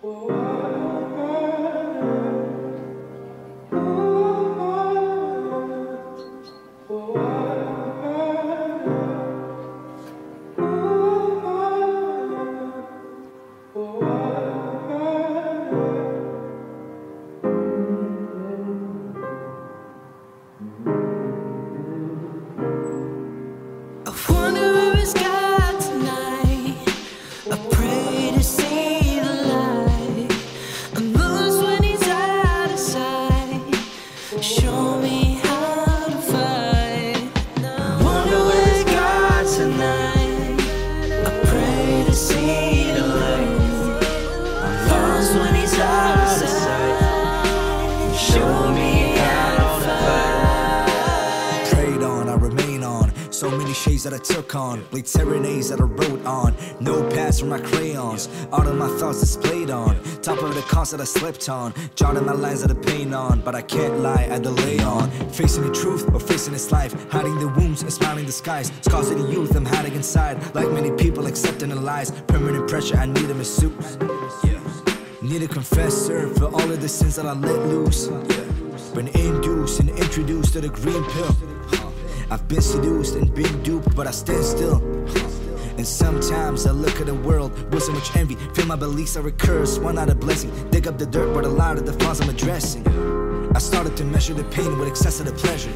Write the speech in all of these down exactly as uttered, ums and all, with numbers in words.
That I took on, bleed serenades that I wrote on, notepads from my crayons, all of my thoughts displayed on, top of the cars that I slept on, jotting my lines that I paint on, but I can't lie, I delay on, facing the truth or facing this life, hiding the wounds and smiling the skies, scars of the youth I'm hiding inside, like many people accepting the lies, permanent pressure, I need a masseuse, yeah. Need a confessor for all of the sins that I let loose, yeah. Been induced and introduced to the green pill. I've been seduced and been duped, but I stand still. And sometimes I look at the world with so much envy, feel my beliefs are a curse, one not a blessing. Dig up the dirt, but a lot of the flaws I'm addressing. I started to measure the pain with excess of the pleasure.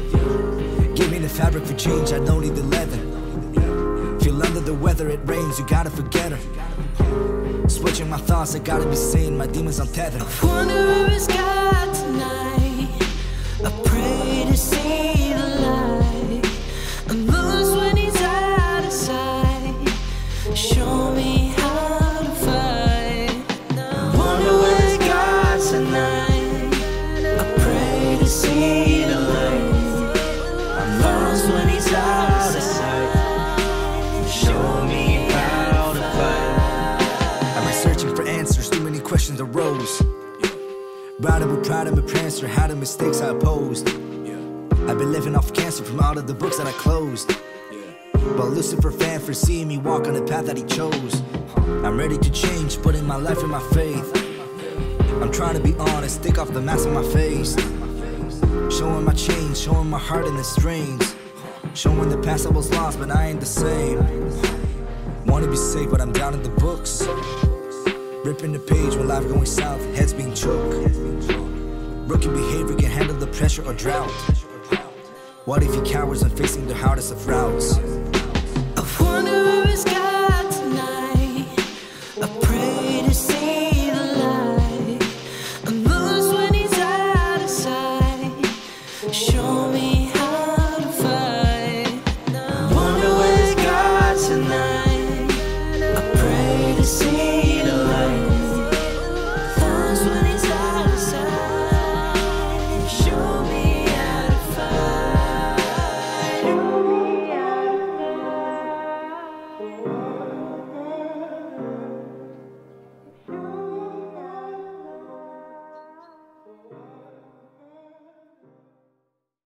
Give me the fabric for change, I don't need the leather. Feel under the weather, it rains, you gotta forget her. Switching my thoughts, I gotta be sane, my demons untethered. I wonder where it's got tonight. I pray to see the light. I'm lost when he's out of sight. Show me how to fight. I wonder where it's got tonight. I pray to see the light. I'm lost when he's out of sight. Show me how to fight. I've been searching for answers, too many questions arose. Riding with pride and my prancer, how the mistakes I opposed. I've been living off cancer from all of the books that I closed. But Lucifer fan for seeing me walk on the path that he chose. I'm ready to change, putting my life in my faith. I'm trying to be honest, take off the mask on my face. Showing my change, showing my heart in the strains. Showing the past I was lost, but I ain't the same. Wanna be safe, but I'm down in the books. Ripping the page when life going south, heads being choked. Rookie behavior can handle the pressure or drought. What if he cowers on facing the hardest of routes? I wonder where it's got tonight. I pray to see the light. I'm lost when he's out of sight. Show me how